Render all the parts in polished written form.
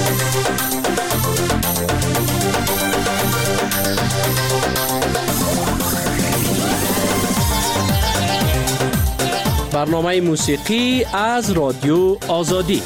برنامه موسیقی از رادیو آزادی.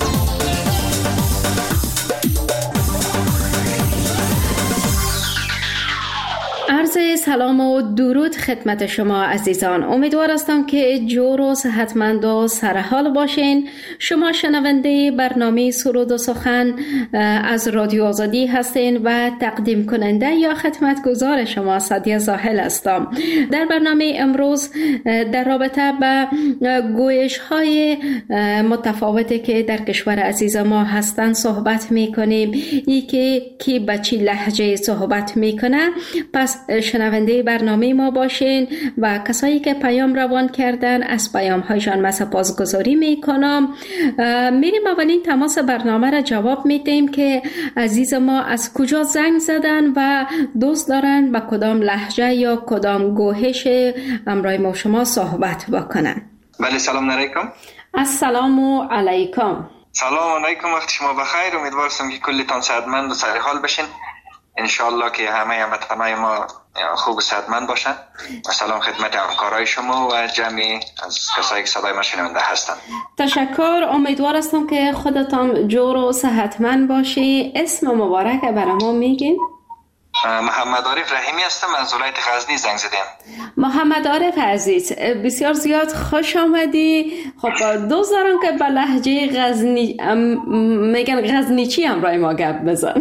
عرض سلام و درود خدمت شما عزیزان. امیدوار هستم که جور و صحتمند و سرحال باشین. شما شنونده برنامه سرود و سخن از رادیو آزادی هستین و تقدیم کننده یا خدمتگزار شما سعدیه زاهل هستم. در برنامه امروز در رابطه با گویش های متفاوتی که در کشور عزیز ما هستند صحبت میکنیم. یکی که به چی لهجه صحبت میکنه، پس شنونده برنامه ما باشین و کسایی که پیام روان کردن از پیام هایشان من سپاسگزاری میکنم. میریم اولین تماس برنامه را جواب میدیم که عزیز ما از کجا زنگ زدن و دوست دارن با کدام لهجه یا کدام گوهش امروی ما شما صحبت بکنن. بله، سلام علیکم. السلام علیکم. سلام علیکم، وقت شما بخیر. امیدوارم که کلتان صحتمند و سرحال بشین. انشالله که همه هموطنان ما خوب و صحتمند باشن. و سلام خدمت همکارای شما و جمعی از کسایی که صدای ما شنونده هستند. تشکر. امیدوار هستم که خودتان جور و صحتمند باشی. اسم مبارک برای ما میگین؟ محمد عارف رحیمی هستم، از ولایت غزنی زنگ زدم. محمد عارف عزیز، بسیار زیاد خوش آمدی. خب دوست دارم که به لهجه غزنی میگن غزنیچی همراه ما گپ بزن.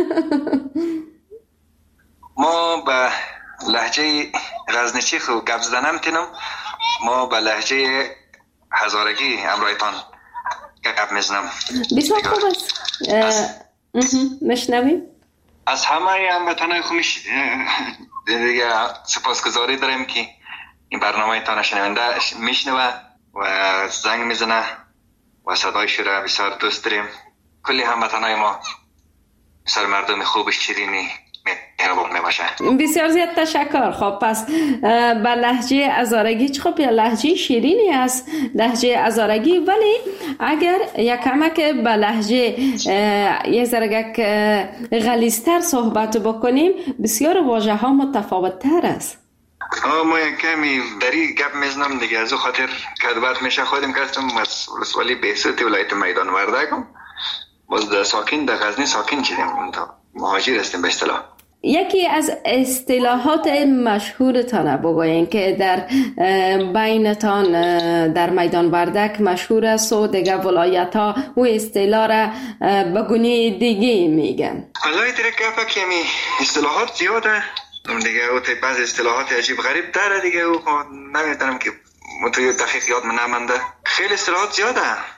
ما به لهجه غزنیچی خوب گپ زدن نمیتونم. ما به لهجه هزارگی همراهتان گپ میزنم. بسیار خوب است. مشنویم. از همه هموطنان خوبش دیگه سپاسگزاری داریم که این برنامه تان شنونده میشنوه و زنگ میزنه و صدایش را بسیار دوست داریم. کلی هموطنان ما بسیار مردم خوب شیرینی مهربان میباشه. بسیار زیاد تشکر. خب پس با لهجه هزارگی خب یا لهجه شیرینی است لهجه هزارگی، ولی اگر یک کمک با لهجه یک ذره غلیظ‌تر صحبت بکنیم بسیار واژه ها متفاوت تر است. ما یک کمی دری گپ میزنم دیگه، از او خاطر کدبت میشه خودم کردم از ولسوالی بهسوت ولایت میدان وردگم. باز ساکن در غزنی ساکن شدیم، مهاجر هستیم به اصطلاح. یکی از اصطلاحات مشهورتان بگوین که در بینتان در میدان وردک مشهور است و دیگه ولایت ها او اصطلاح را به گونه دیگه میگن. والله دیگه گفت که می اصطلاحات زیاده دیگه، او بعض اصطلاحات عجیب غریب داره دیگه، او نمیدونم که متوی دقیق یاد نمونده. خیلی اصطلاحات زیاده.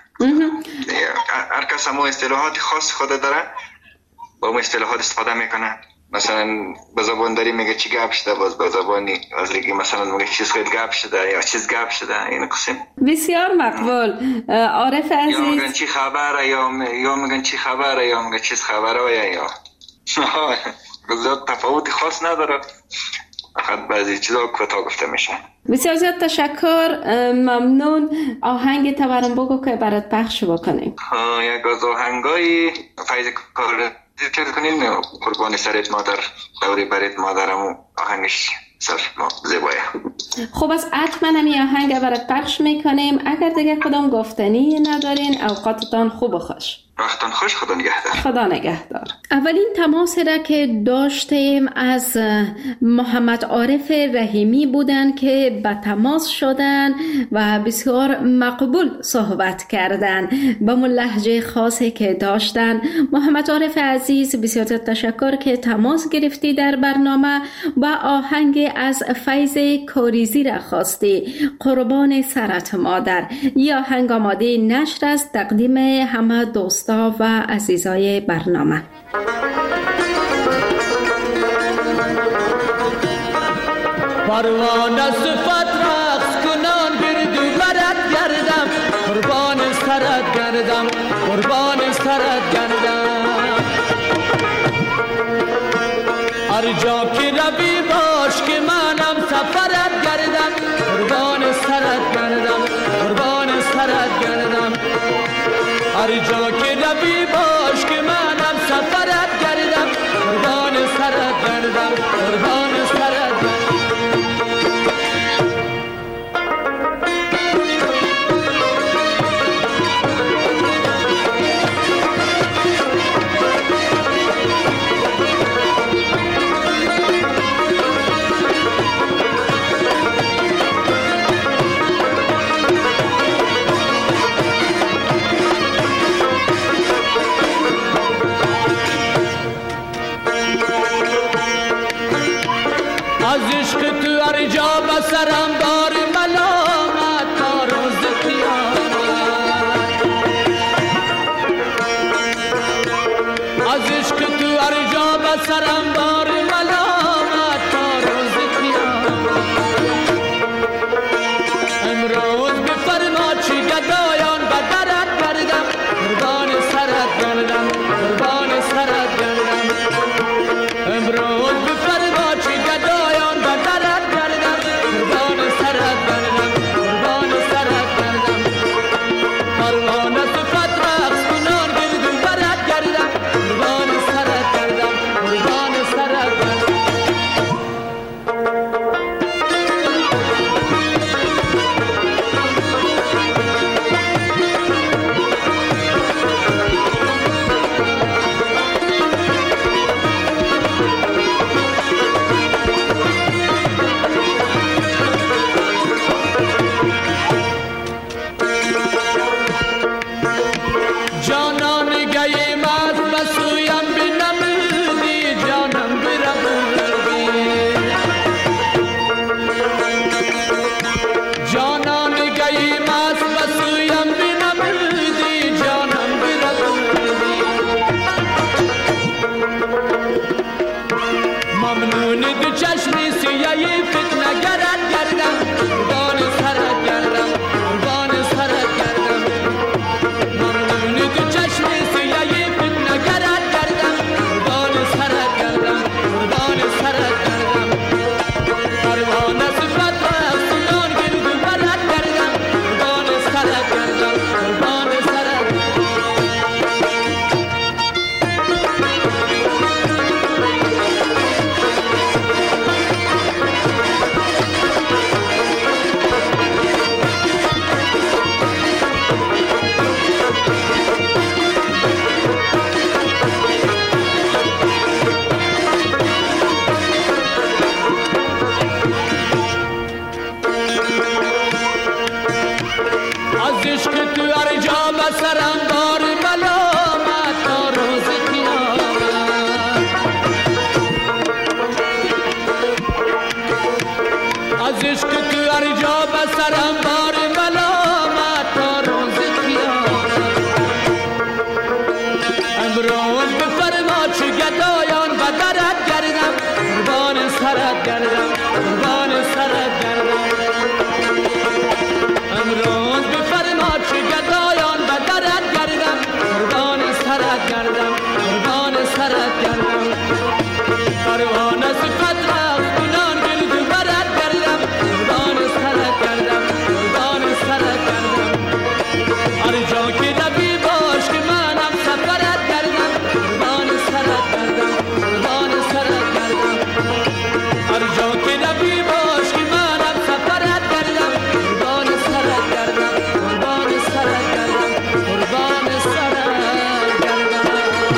هر کس هم اصطلاحات خاص خود داره، با اون اصطلاحات استفاده میکنه. مثلا به زبان داری میگه چی گپ شده، باز به زبانی از دیگه مثلا میگه چیز خیلی گپ شده یا چیز گپ شده. این قسم بسیار مقبول. عارف عزیز، یا میگن چی خبره یا میگن چی خبره یا میگن چیز خبره یا زیاد تفاوتی خاص نداره، فقط بعضی چیزا کوتاه گفته میشه. بسیار زیاد تشکر. ممنون. آهنگ تورم بگو که برات پخش بکنیم. یک از آهنگای فیض کار ذکر کنین، قربان سرت مادر دوری برت مادرم، آهنگش سر زیبایه. خب از حتما همی آهنگ برات پخش میکنیم. اگر دیگه کدام گفتنی ندارین اوقاتتان خوب و خوش. وقتتان خوش. خدا نگهدار. خدا نگهدار. اولین تماس را که داشتیم از محمد عارف رحیمی بودن که به تماس شدن و بسیار مقبول صحبت کردن با من لهجه خاصی که داشتن. محمد عارف عزیز بسیار تشکر که تماس گرفتی در برنامه و آهنگ از فیض کاریزی را خواستی، قربان سرت مادر. یا آهنگ آماده نشر است تقدیم همه دوست و عزیزای برنامه. پروانه صفت رقص کنان گردو برد گردم، قربان سرت گردم، قربان سرت گردم. هر جا که روی باش که منم سفرت گردم، قربان سرت گردم، قربان سرت گردم. هر جا که روی باش که منم سرم بار ملامت تا روز قیامت. از عشق تو هر جا به سرم بار ملامت تا روز قیامت. امروز بفرما چی گدایان به درت گردم، قربان سرت گردم، قربان سرت گردم. امروز بفرما چی گدایان به درت گردم، قربان سرت گردم، قربان سرت گردم. پروانه صفت رقص کنان گرد و برت گردم، قربان سرت گردم، قربان سرت گردم. جانان گیم از بسویم بنمودی، جانم بربودی. جانان گیم از بسویم بنمودی، جانم بربودی. ممنون دو چشمی سیایی فتنه گرد گردم، قربان سرت گردم، قربان سرت گردم. ممنون دو چشمی سیایی فتنه گرد گردم، قربان سرت گردم، قربان سرت گردم. پروانه صفت رقص کنان گرد و برت گردم، قربان سرت گردم، قربان سرت گردم. از عشق تو هر جا به سرم بار ملامت تا روز قیامت. از عشق تو هر جا به سرم بار ملامت تا روز قیامت. امروز بفرما چه گدایان به درت گردم، قربان سرت گردم، قربان سرت گردم. امروز بفرما چه گدایان به درت گردم، قربان سرت گردم، قربان سرت گردم. پروانه صفت رقص کنان گرد و برت گردم، قربان سرت گردم، قربان سرت گردم. هر جا که روی باش که منم سفرت گردم، قربان سرت گردم، قربان سرت گردم. هر جا که روی باش که منم سفرت گردم، قربان سرت گردم، قربان سرت گردم، قربان سرت گردم.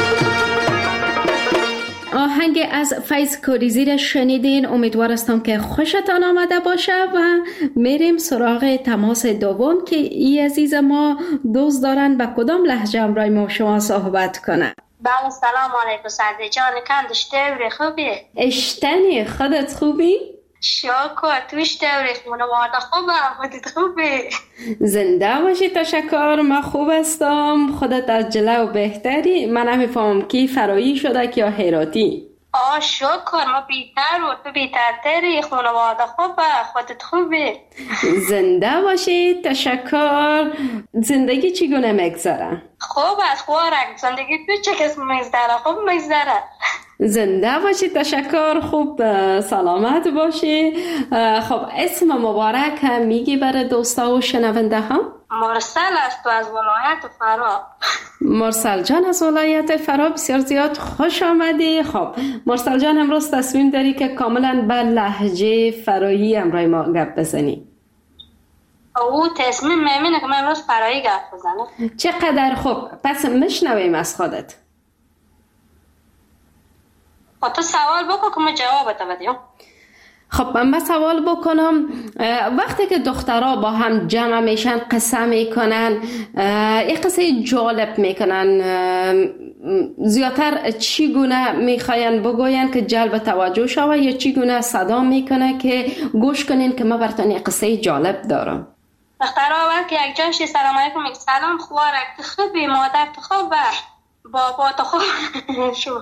آهنگ از فیض کوریزی شنیدین. امیدوار هستم که خوشتان آمده باشه و میریم سراغ تماس دوم که ای عزیز ما دوست دارن به کدام لهجه امرای ما شما صحبت کنه. بله سلام علیکم سعدی جان کندش دوری خوبی؟ اشتنی خودت خوبی؟ شاکر توش دوری خونواده خوبه خودت خوبی؟ زنده باشی تشکر. من خوب هستم. خودت از جلو بهتری؟ من نمیفهمم کی فرایی شده که یا هراتی؟ شکر ما بیتر و تو بیترتری خونواده خوبه خودت خوبی؟ زنده باشی تشکر. زندگی چگونه میگذره؟ خوب است خوارک زندگی تو چه کس میگذره؟ خوب میگذره. زنده باشی تشکر. خوب سلامت باشی. خب اسم مبارک هم میگی برای دوستا و شنونده ها؟ مرسل است و از ولایت فرا. مرسل جان از ولایت فرا بسیار زیاد خوش آمدی. خب مرسل جان امروز تصمیم داری که کاملا به لهجه فرایی امرای ما گپ بزنی. او تصمیم میمینه که من امروز فرایی گپ بزنم. چقدر خوب. پس مشنویم از خودت. خب تو سوال بکن که ما جواب بدیم. خب من سوال بکنم، وقتی که دخترها با هم جمع میشن قصه میکنن، یک قصه جالب میکنن، زیادتر چی گونه میخواین بگوین که جلب توجه شوه یا چی گونه صدا میکنه که گوش کنین که من براتون یک قصه جالب دارم؟ دخترها وقتی یک جاشی سلام علیکم یک سلام خوارک تخبی مادر تخب بابا تخب شو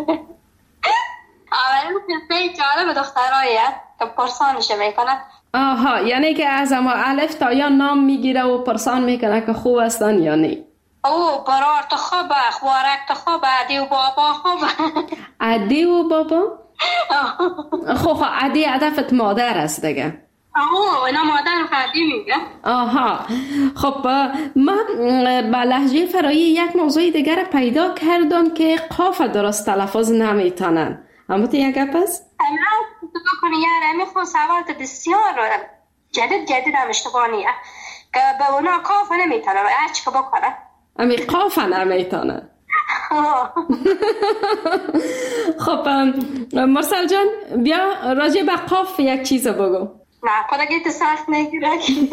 اولین قصه جالب دخترهایه که پرسانش میکنه. آها، یعنی که از اما الف تا یا نام میگیره و پرسان میکنه که خوب هستن یا نه. او برار تو خوبه، خوارک تو خوبه، عدی و بابا خوبه. عدی و بابا؟ خب عدی هدفت مادر است دیگه. اینا مادر عدی میگه. آها، خب من با لهجه فرایی یک موضوع دیگر پیدا کردم که قاف درست تلفظ نمیتونن. اما تو یک گپ است؟ تو بکنی یاره میخوام سوال بسیار جدید هم اشتباهیه که به اونا قاف نمیتونن هرچی که بکنن امی قاف نمیتونن. خب مرسل جان بیا راجع به قاف یک چیز بگو. نه پدگیت سخت نگیره.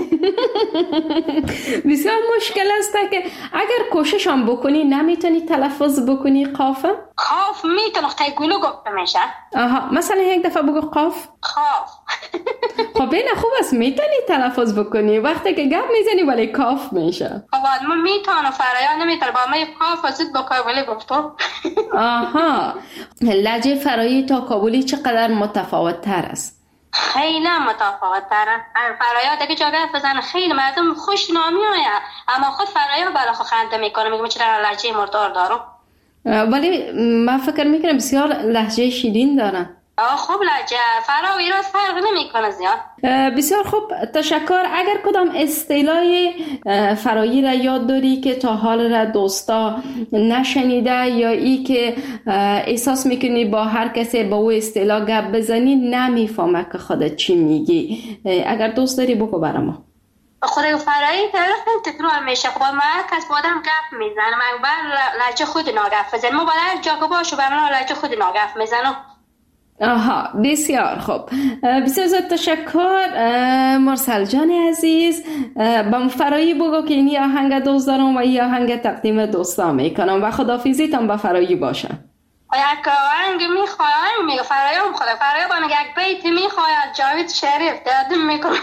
بسیار مشکل است که اگر کوشش هم بکنی نمیتونی تلفظ بکنی قاف؟ قاف میتونه خیلی گلو گفته میشه. آها، مثلا یک دفعه بگو قاف. قاف. خب این خوب است میتونی تلفظ بکنی وقتی که گپ میزنی ولی کاف میشه. خب من میتونم فرایان نمیتونه با من قاف زد بکنم ولی گفتم. آها، لهجه فرایی تا کابلی چقدر متفاوت تر است؟ خیلی متفاوت تره. فرایات اگه جا گفت بزنه خیلی مردم خوش نامی آید اما خود فرایات برای خود خنده میکنه میگه چرا لهجه مردار دارم. ولی من فکر میکنم بسیار لهجه شیرین دارن. خوب لهجه فرا و ایراز فرق نمیکنه زیاد. بسیار خوب، تشکر. اگر کدام اصطلاح فرایی را یاد داری که تا حال را دوستا نشنیده یا ای که احساس میکنی با هر کسی با او اصطلاح گپ بزنی نمیفهمه که خودت چی میگی، اگر دوست داری بگو برام. خود فرایی تکرار میشه. خب من کس با آدم گپ میزنم من بر لهجه خود ناگف بزنم ما باید جا که باشو بر من لهجه خود ناگف میزنم. آها، بسیار خوب. بسیار زیاد تشکر مرسل جان عزیز. با فرایی بگو که اینی آهنگ دوست دارم و این آهنگ تقدیم دوستا میکنم و خداحافظیتان با فرایی باشه. یک آهنگ میخوایم میگه فرایی هم خدا فرایی با میگه یک بیت میخواید جاوید شریف دادم میکنم.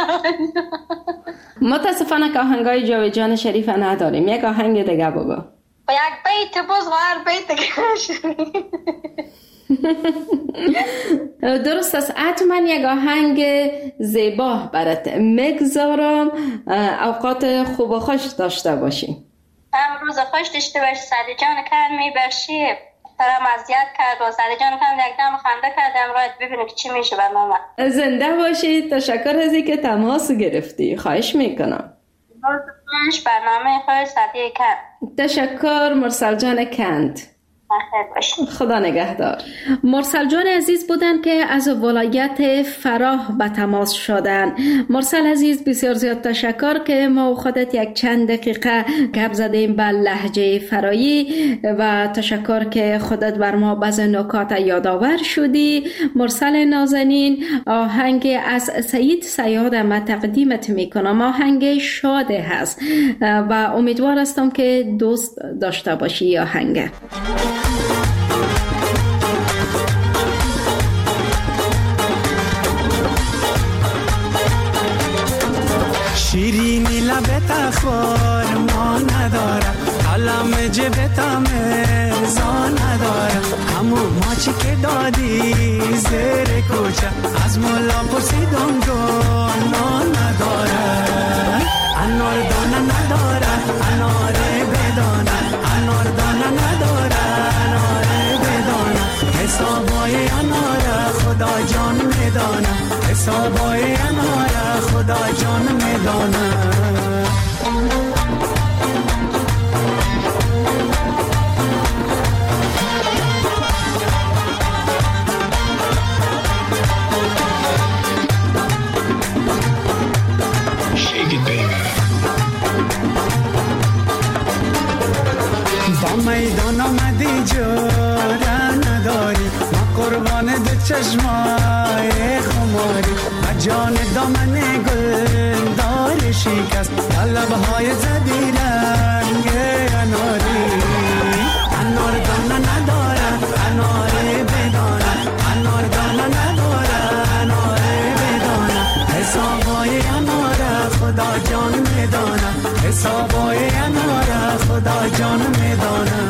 متاسفانه که آهنگای جاوید جان شریف نداریم، یک آهنگ دیگه بگو. با یک بیت باز هر بیت دیگه. درست است. حتما یک آهنگ زیبا برات میگذارم. اوقات خوب و خوش داشته باشیم. روز خوش داشته باشی. سعدی جان کرد میبرشی ترا مزیت کرد و سعدی جان کرد یک دم خنده کردم رایت ببینه که چی میشه بر من. زنده باشید. تشکر از اینکه تماس گرفتی. خواهش میکنم. روز برنامه خود سعدی کرد. تشکر مرسل جان کند. خدا نگهدار. مرسل جان عزیز بودن که از ولایت فراه به تماس شدن. مرسل عزیز بسیار زیاد تشکر که ما خودت یک چند دقیقه گپ زدیم به لهجه فرایی و تشکر که خودت بر ما بعض نکات یادآور شدی. مرسل نازنین، آهنگ از سید صیاد ما تقدیمت میکنم. آهنگ شاده هست و امیدوار هستم که دوست داشته باشی آهنگ. شیرینی لبت اخبار ما نداره، قلم جبت امزا نداره، همون ماچی که دادی زیر کوچه از مولا پرسیدم گناه نداره. انار دانه نداره انار بدانه، انار دانه نداره انار بدانه، حسابای انار خدا جان میدانه، حسابای انار خدا جان میدانه. با میدان آمدی جاره نداری، ما قربان دو چشمای خماری و جان دامن گل دار شکست لبهای زدی رنگ اناری انار دانه نداره انار بدانه انار دانه نداره انار بدانه حسابای انار خدا جان میدانه حسابای انار خدا جان میدانه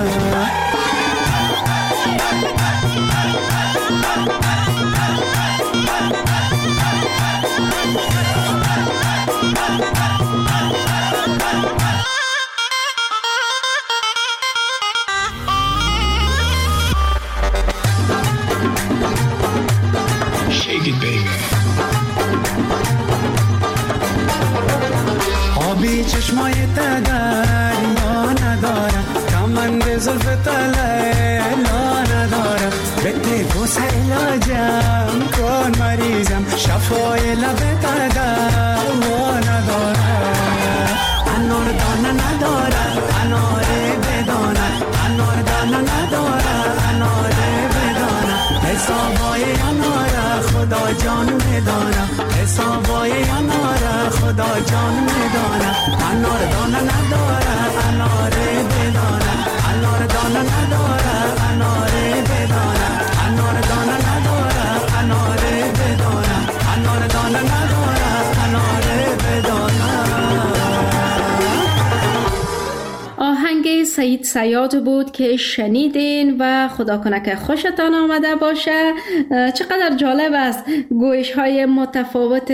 آبی چشمای دریا نداره کمند زلف لیلا نداره بده بوس علاجم کن مریضم شفای لب دوا نداره انار دانه نداره انار بدانه انار دانه نداره انار بدانه حسابای انار خدا جان میدانه حسابای انار خدا جان میدانه انار دانه نداره انار بدانه انار دانه نداره انار بدانه انار دانه نداره انار بدانه انار دانه نداره انار بدانه. آهنگ سعید صیاد بود که شنیدین و خدا کنه که خوشتان آمده باشه. چقدر جالب است گویش های متفاوت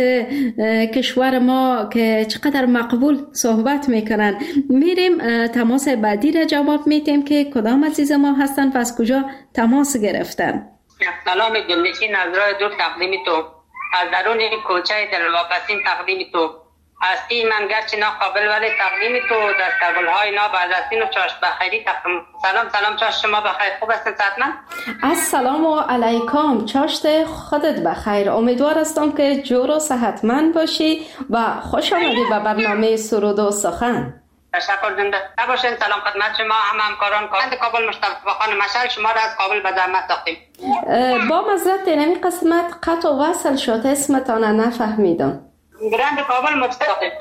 کشور ما که چقدر مقبول صحبت میکنن. میریم تماس بعدی را جواب میتیم که کدام عزیز ما هستن و از کجا تماس گرفتن. سلام دلنشین از راه دور تقدیم تو از درون کوچه دلواپسین تقدیم تو هستی من گرچه ناقابل ولی تقدیم تو دستگل‌های نابعدستین و چاشت بخیری تقدیم. سلام چاشت شما بخیر خوب هستین صحتمند؟ السلام علیکم چاشت خودت بخیر. امیدوار هستم که جور و صحتمند باشی و خوش آمدی به برنامه سرود و سخن. تشکر زنده باشین. سلام خدمت شما همکاران کابل مصطفی خان مشعل شما را از کابل به زحمت ساختیم. با معذرت اینمی قسمت قطع و وصل شد اسمتان نفهمیدم. برند کابل مصطفی.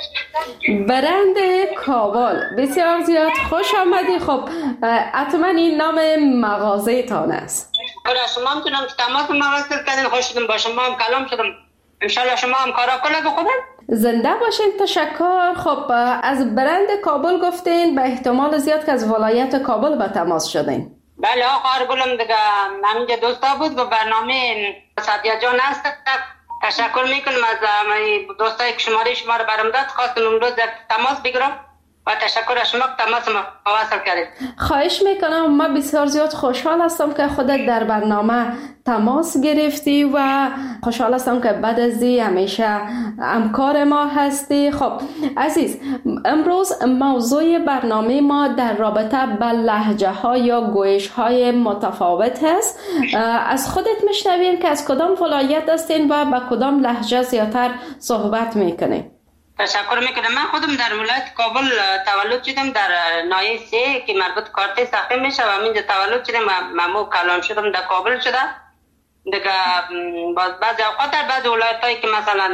برند کابل بسیار زیاد خوش آمدی. خب حتما این نام مغازه تان است. شما هم تونم که تماس موصل کردین خوش شدم با شما هم کلام شدم انشالله شما هم کارا کنه خوبه. زنده باشین تشکر. خب از برند کابل گفتین به احتمال زیاد که از ولایت کابل به تماس شدین. بله آقا گلم دیگه همینجا دوستا بود و برنامه صدیه جان هست. تشکر میکنم از دوستایی که شماره شما رو برام داد. خواستم امروز تماس بگیرم و تشکر از شما که تماس ما وصل کردید. خواهش میکنم. ما بسیار زیاد خوشحال هستم که خودت در برنامه تماس گرفتی و خوشحال هستم که بعد از این همیشه همکار ما هستی. خب عزیز امروز موضوع برنامه ما در رابطه با لهجه ها یا گویش های متفاوت هست. از خودت میشنویم که از کدام ولایت هستین و با کدام لهجه زیادتر صحبت میکنین. تشکر میکنم. من خودم در ولایت کابل تولد شدم در ناحیه 3 که مربوط کارت ساخته میشه و همینجا تولد شدم و ممو کلان شدم در کابل شده. دیگه بعضی اوقات در بعض ولایتایی که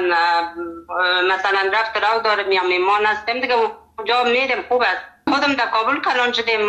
مثلا رفت راو دارم یا میمان هستم دیگه اونجا میرم خوب است. خودم در کابل کلان شدم.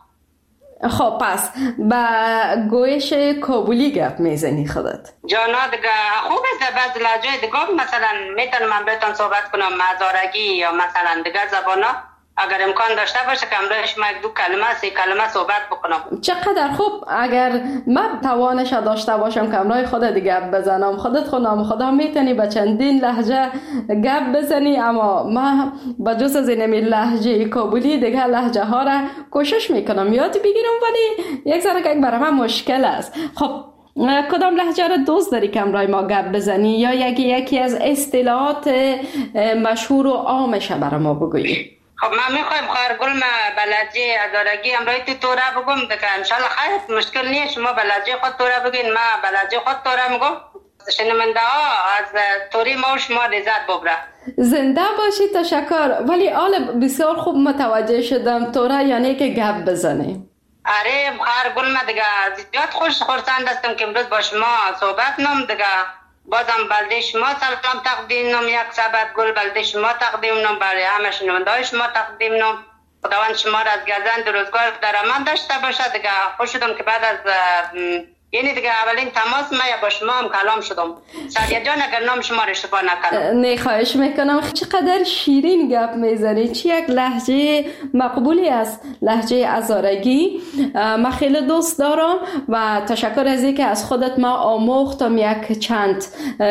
خب پس با گویش کابلی گپ میزنی خودت؟ جانا دیگه خوب است. بعض لهجه دیگه مثلا میتونم من بهتون صحبت کنم مزارگی یا مثلا دیگه زبانا اگر امکان داشته باشه که امروز شما 2 کلمه 3 کلمه صحبت بکنم. چقدر خوب. اگر من توانش داشته باشم که امروز خودت گپ بزنم خودت خونم خدا میتونی به چندین لهجه گپ بزنی اما من با جز از این لهجه کابلی دیگه لهجه ها را کوشش میکنم یاد بگیرم ولی یک ذره که برای من مشکل است. خب کدام لهجه را دوست داری که امروز ما گپ بزنی یا یکی از اصطلاحات مشهور و عامش برای ما بگویی؟ خب من میخوایم خواهرگل ما بلدجه ادارگی امروی توره بگم دیگه انشالله خیر مشکل نیست. شما بلدجه خود توره بگین ما بلدجه خود توره میگم. شنونده ها از توری ما و شما لذت ببره. زنده باشی. تشکر. ولی آل بسیار خوب متوجه شدم توره یعنی که گپ بزنی. آره خیر گل، من دیگه زیاد خرسند هستم که امروز با شما صحبت نم. دیگه بازم بلده شما سلام تقدیم نم، یک سبت گل بلده شما تقدیم نم، برای همه شنونده‌های شما تقدیم نم. خداوند شما را از گزند روزگار در امان داشته باشه. دیگه خوش شدم که بعد از یعنی دیگه اولین تماس من با شما هم کلام شدم. سعدیه جان اگر نام شما را اشتباه نکنم. نه خواهش میکنم. چقدر شیرین گپ میزنی، چی یک لهجه مقبولی است، لهجه هزارگی. من خیلی دوست دارم و تشکر از اینکه از خودت ما آموختم یک چند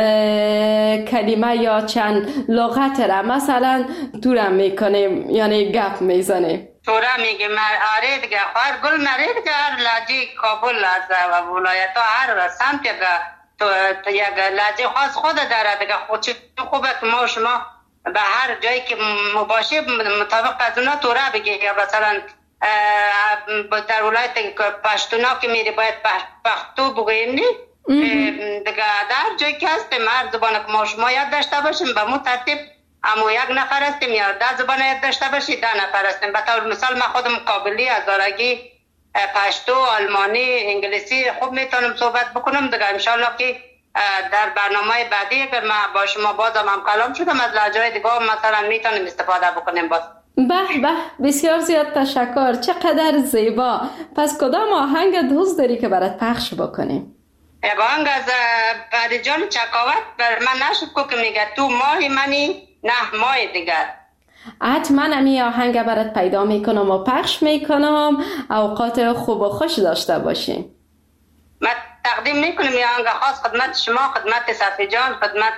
کلمه یا چند لغت را مثلا دورم میکنیم، یعنی گپ میزنیم. تورا میگه آره دیگه خواهر گل نره دیگه هر لحجه کابل از ولایت ها هر سمت یک لحجه خاص خود داره دیگه. خود خوبه که ما شما به هر جایی که مباشه مطابق از اونا تورا بگه. یا مثلا در ولایت پشتونا که میری باید پختو بگویم نی دیگه. در جایی که هستیم هر زبان که ما شما یاد داشته باشیم به مو ترتیب اما یک نفر هستیم یا 10 زبان یاد داشته باشید 10 نفر هستیم. به طور مثال من خودم قابلی، هزارگی، پشتو، آلمانی، انگلیسی خوب میتونم صحبت بکنم دیگه. انشالله که در برنامه بعدی اگر من با شما بازم هم کلام شدم از لهجه‌های دیگه مثلا میتونیم استفاده بکنیم باز. به بسیار زیاد تشکر، چقدر زیبا. پس کدام آهنگ دوست داری که برات پخش بکنیم؟ یک آهنگ از پریجان چکاوت بر من نشد که میگه تو ماه منی نه ماه دیگر. حتما امی آهنگ برات پیدا میکنم و پخش میکنم. اوقات خوب و خوش داشته باشیم. من تقدیم میکنم این آهنگ خاص خدمت شما، خدمت صفی جان، خدمت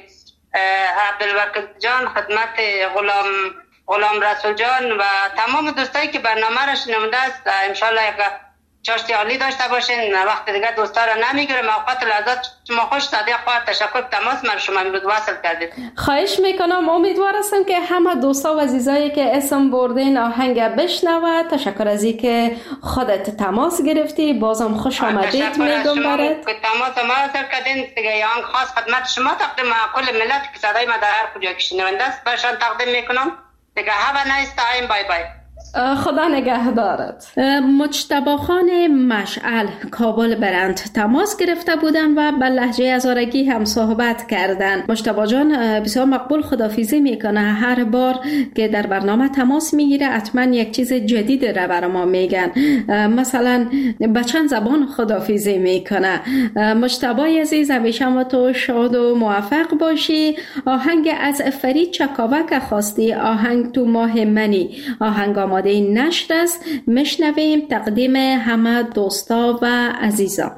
عبدالوکیل جان، خدمت غلام رسول جان و تمام دوستایی که برنامه را شنونده است. انشالله یک چاشتی عالی داشته باشین. وقت دیگه دوستا را نمیگیرم. اوقات لحظات شما خوش. صادق خواهر تشکر تماس من شما امروز وصل کردید. خواهش میکنم. امیدوار هستم که همه دوستا و عزیزایی که اسم بردین آهنگ بشنوه. تشکر از این که خودت تماس گرفتی. بازم خوش آمدید میگم برات. تماس ما وصل کردین دیگه. آهنگ خاص خدمت شما تقدیم کل ملت که صدای ما در هر کجا که شنونده است برشان تقدیم میکنم دیگه. have a nice time. بای بای. خدا نگهدارت. مجتبی خان مشعل کابل برند تماس گرفته بودن و به لهجه هزارگی هم صحبت کردن. مجتبی جان بسیار مقبول خداحافظی میکنه. هر بار که در برنامه تماس میگیره حتما یک چیز جدید را برای ما میگن. مثلا به چند زبان خداحافظی میکنه. مجتبی عزیز همیشه ما تو شاد و موفق باشی. آهنگ از فرید چکاوک خواستی، آهنگ تو ماه منی. آهنگ آماده نشر است. میشنویم تقدیم همه دوستا و عزیزا.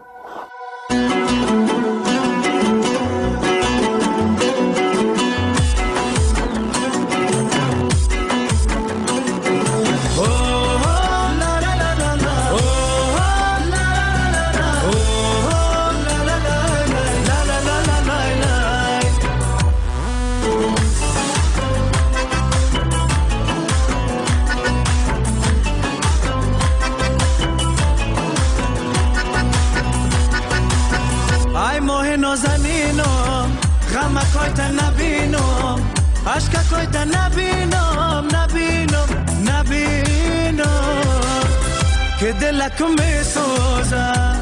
که دلکو می سوزم.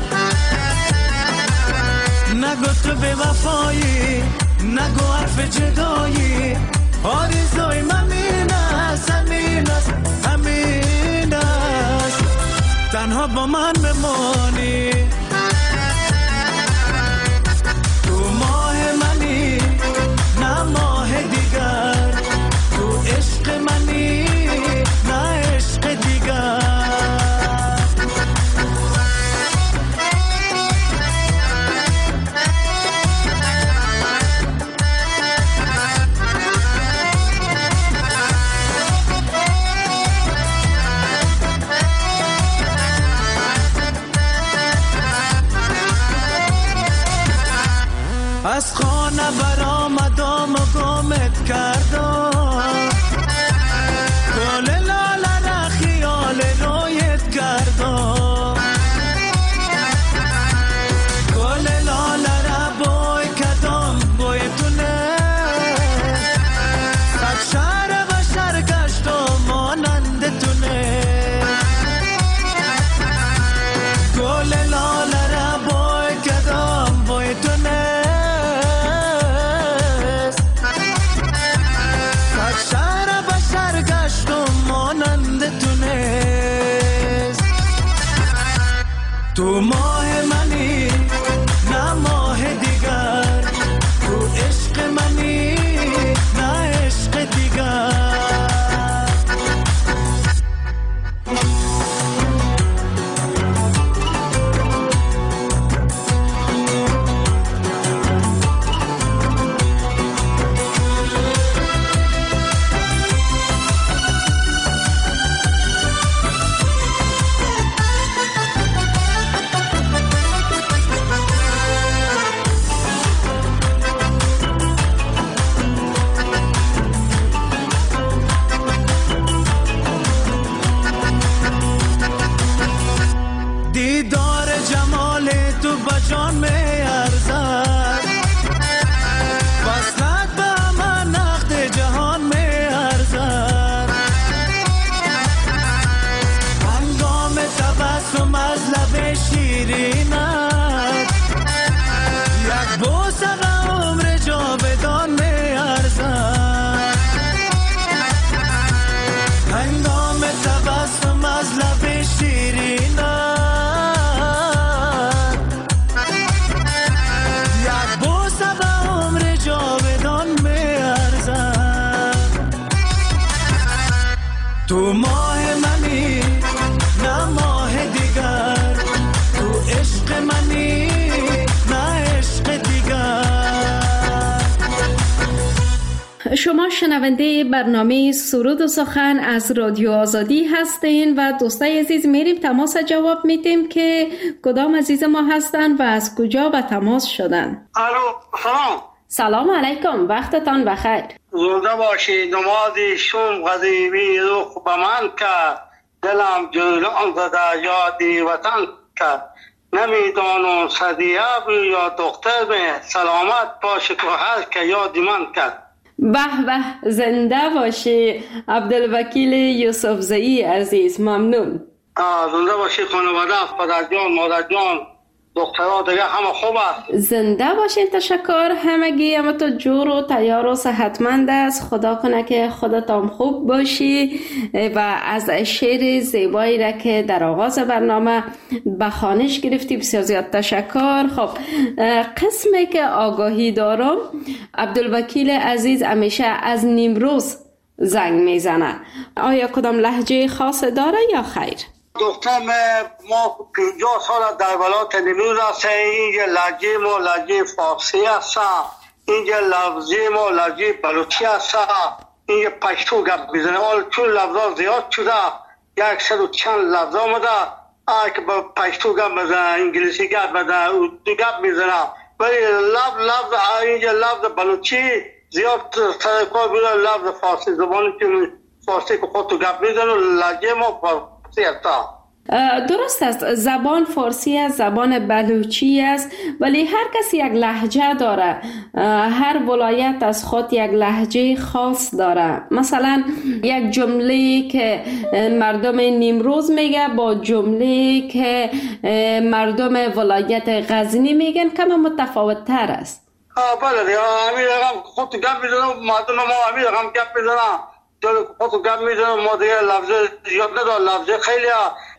نگو تو به وفایی، نگو حرف جدایی. آرزوی من این است، همین است، همین است. تنها با من بمانی. تو ماه منی نه ماه دیگر. تو عشق منی نه عشق دیگر. از خانه برآمدم و گمت کردم. گل لاله را خیال رویت کردم. گل لاله را بوی کردم بوی تونه. صد شهر و شهر گشتم مانند تونه. تو ماه منی نه ماه دیگر، تو عشق منی نه عشق دیگر. دیدار جمال تو بجان می ارزد، وصلت به من نقد جهان می ارزد. هنگام تبسم از لب شیرینت، یک بوسه عمر جاودان می ارزد. هنگام تبسم از لب شیرینت، تو ماه منی نه ماه دیگر، تو عشق منی نه عشق دیگر. شما شنونده برنامه سرود و سخن از رادیو آزادی هستین و دوستای عزیز میریم تماس جواب میدیم که کدام عزیز ما هستن و از کجا به تماس شدن. الو سلام. سلام علیکم، وقتتان بخیر. زنده باشی. نمازی شوم غزیبی روح به من کرد، دلم جولان زده یادی وطن کرد. نمیدانم صدیه یا دختر به سلامت باشه که هر که یادی من کرد. به به، زنده باشی عبدالوکیل یوسفزئی عزیز، ممنون. زنده باشی. خانواده پدر جان مادر جان دخترها دیگه همه خوب است. زنده باشین. تشکر همگی. اما تو جور و تیار و صحتمند است. خدا کنه که خودتان خوب باشی و از شعر زیبایی را که در آغاز برنامه به خوانش گرفتی بسیار زیاد تشکر. خب قسمی که آگاهی دارم، عبدالوکیل عزیز همیشه از نیمروز زنگ میزنه. آیا کدام لهجه خاص داره یا خیر؟ دختر ما 50 سال در ولایت نیمروز هستیم. اینجا لهجه ما لهجه فارسی هست، اینجا لفظی ما لهجه بلوچی هست، اینجا پشتو گپ میزنه. حالا چون لفظا زیاد شده، 100 و چند لفظ آمده، که با پشتو گپ میزنه، انگلیسی گپ میزنه، اردو گپ میزنه، ولی لفظ اینجا لفظ بلوچی زیاد سرکار بوده. لفظ فارسی زبانی که فارسی که خودتو گپ میزنه، لهجه ما فارسی هست. درست است، زبان فارسی است، زبان بلوچی است، ولی هر کسی یک لهجه داره. هر ولایت از خود یک لهجه خاص داره. مثلا یک جمله که مردم نیمروز میگه با جمله که مردم ولایت غزنی میگن کم متفاوت تر است. بله، همین رقم خود گپ میزنم، مردم ما همین رقم گپ میزنم، خود گپ میزنم، ما دیگه لفظ زیاد ندارم، لفظ خیلی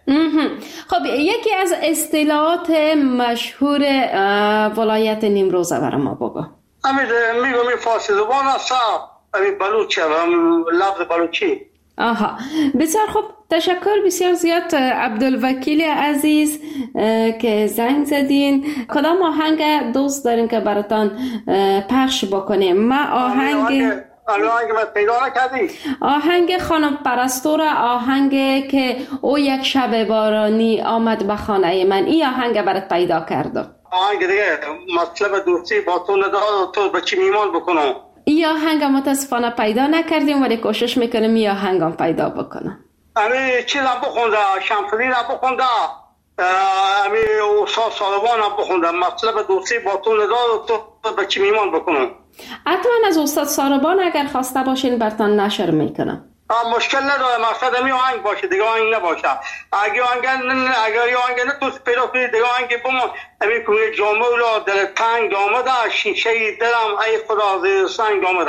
خب یکی از اصطلاحات مشهور ولایت نیمروز برای ما بگو. میگم فارسی زبان هست، بلوچی، لفظ بلوچی. آها، بسیار خوب، تشکر بسیار زیاد عبدالوکیل عزیز که زنگ زدین. کدام آهنگ دوست دارین که براتان پخش بکنیم؟ ما آهنگ خانم پرستو را، آهنگ که او یک شب بارانی آمد به خانه من، این آهنگ برات پیدا کردم. آهنگ دیگه مطلب دوستی با تو ندارم، تو به چی میمان بکنم. این آهنگ متاسفانه پیدا نکردیم ولی کوشش میکنم این آهنگ هم پیدا بکنم. امی چیز هم بخونده، شمسدین هم بخونده، امی استاد سالبان هم بخونده، مطلب دوستی با تو ندارم، تو به چی میمان بکنم. حتما از استاد ساربان اگر خواسته باشین برتان نشر میکنم. مشکل نداره، مقصد همی آهنگ باشه، دیگه آهنگ نباشه. اگه آهنگ نه تو پیدا کنید دیگه آهنگ بمون. همی کنید جامعه را دل تنگ آمده، شیشه دلم ای خدا زیر سنگ آمده.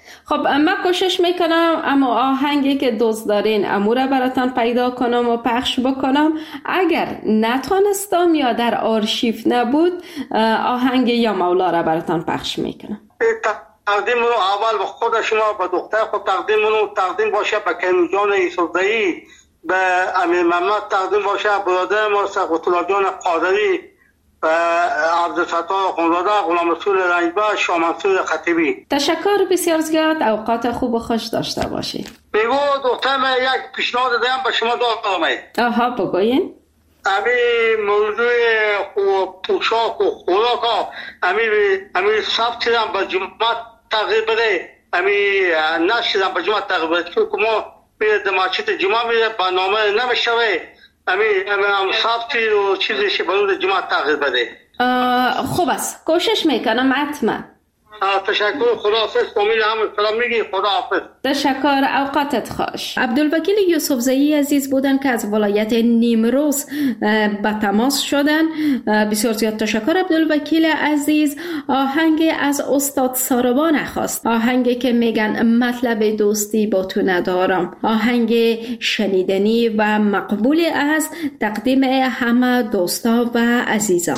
خب من کوشش میکنم اما آهنگی که دوست دارین اموره براتان پیدا کنم و پخش بکنم. اگر نتونستم یا در آرشیف نبود آهنگ یا مولا را براتان پخش میکنم. تقدیم رو اول به خود شما، به دختر خود تقدیم باشه، به کیمجان یوسفزئی، به امیر محمد تقدیم باشه، برادر ما سقط الله جان قادری، و عبدالفتاح خانزاده، غلام رسول رنجبر، شاه منصور خطیبی. تشکر بسیار زیاد. اوقات خوب و خوش داشته باشید. بگو دختر من یک پیشنهاد دارم به شما دارم. آها بگوین. امی موضوع پوشاک و خوراک ها امی ثبت شدن به جماعت تغییر بده، امی نشدن به جماعت تغییر بده، چون که ما میره دماغچت جماعت میره برنامه نمیشوه، امی ثبتی و چیزی برون جماعت تغییر بده. خوب است، کوشش میکنم حتما. تشکر، خداحافظ. امید هم سلام میگی، خداحافظ. تشکر، اوقاتت خوش. عبدالوکیل یوسفزئی عزیز بودن که از ولایت نیمروز به تماس شدن. بسیار زیاد تشکر عبدالوکیل عزیز. آهنگ از استاد ساربان خواست، آهنگی که میگن مطلب دوستی با تو ندارم، آهنگ شنیدنی و مقبول از تقدیم همه دوستا و عزیزان.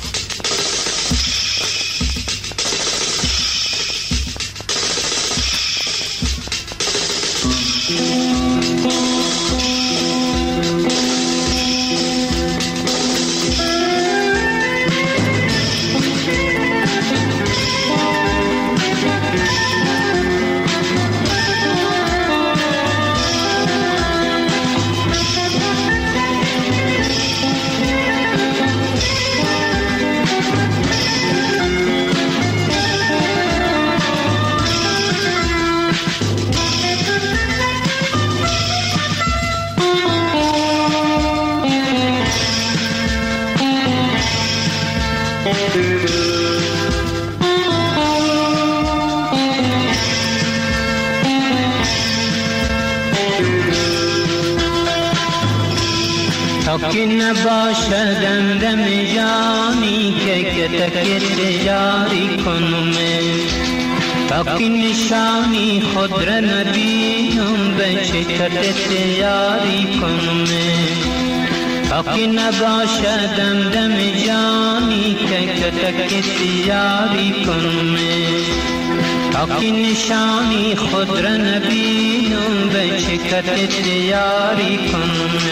که نباشدم دم جانی که تکت جاری کنم، تا که نشانی خود را نبینم به چکت یاری کنم، تا که نباشدم دم جانی که تکت یاری کنم، تا که نشانی خود را نبینم به چکت یاری کنم.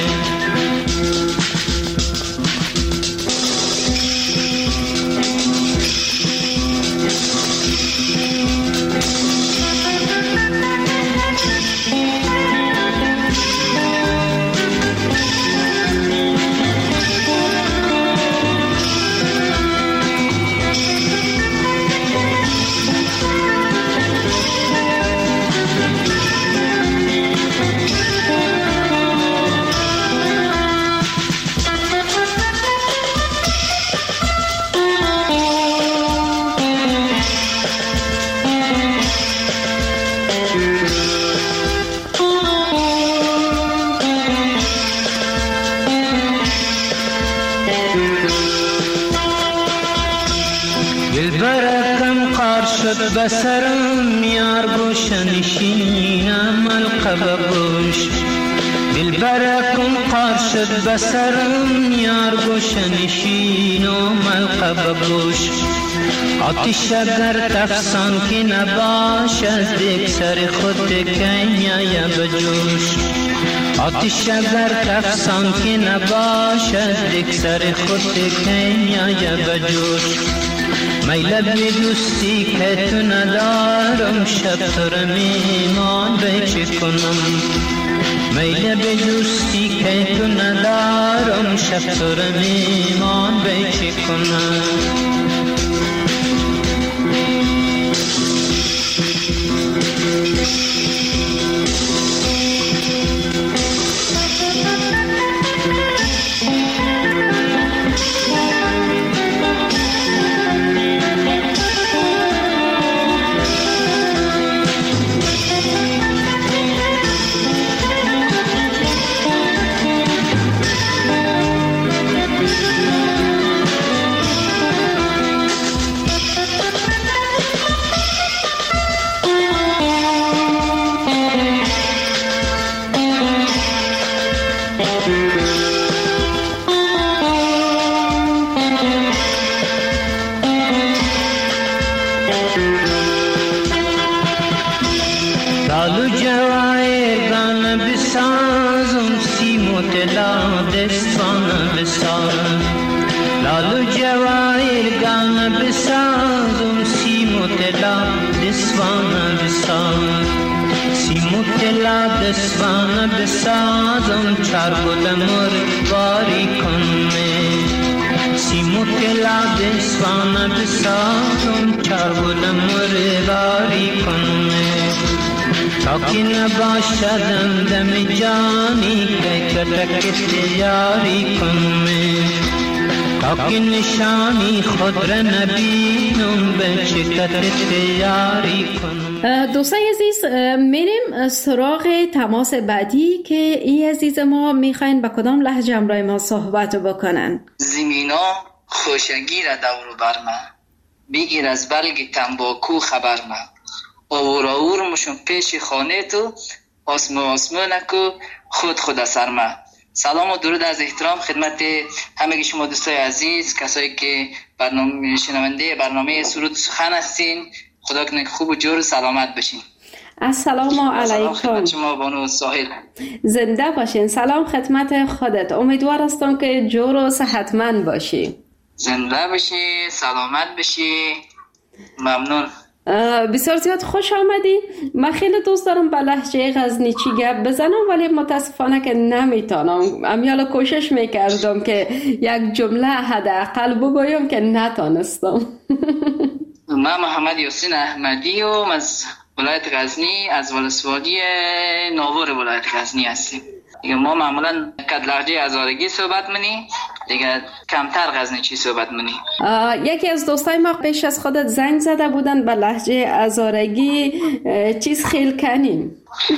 بسرم یار گوش نشینم القب گوش، دلبرکم قار شد بسرم یار گوش نشینم القب گوش. آتش اگر تفسان که نباش از دیگ سر خود کنیا بجوش، آتش اگر تفسان که نباش از دیگ سر خود کنیا بجوش. میل به دوستی که تو ندارم شب تو را میمان به چه کنم، میل به دوستی که تو ندارم شب تو را میمان به چه کنم. لال و جواهر گام بسازم سیم و طلا دسوانه بساز سیم و طلا دسوانه بسازم چربل مرواری کنم سیم و طلا دسوانه بسازم چربل مرواری کنم تا که نباشدم دم جانی که کتک یاری کنم تا که نشانی خود را نبینم به شکت یاری کنم. دوستای عزیز میریم سراغ تماس بعدی که این عزیز ما میخواین با کدام لهجه همراه ما صحبت بکنن. زمینا خوشگیر دور بر من بگیر از بلگ تنباکو خبر من آور مشون پیش خانه تو آسمونکو خود اثر من. سلام و درود از احترام خدمت همه شما دوستای عزیز، کسایی که شنونده برنامه سرود و سخن هستین. خدا کنه خوب و جور و سلامت بشین. السلام علیکم. خدمت شما بانو ساحل. زنده باشین. سلام خدمت خودت. امیدوار هستم که جور و صحتمند باشی. زنده باشی، سلامت بشی. ممنون. بسیار زیاد خوش آمدی. من خیلی دوست دارم با لهجه غزنیچی گپ بزنم ولی متاسفانه که نمیتونم. امیالا کوشش میکردم که یک جمله حداقل بگویم که نتونستم. من محمد یاسین احمدی و از ولایت غزنی، از ولسوالی ناور ولایت غزنی هستیم. دیگه ما معمولا کد لهجه هزارگی صحبت منی، دیگه کمتر غزنیچی صحبت منی. یکی از دوستای ما پیش از خودت زنگ زده بودن به لهجه هزارگی چیز خیل کنیم.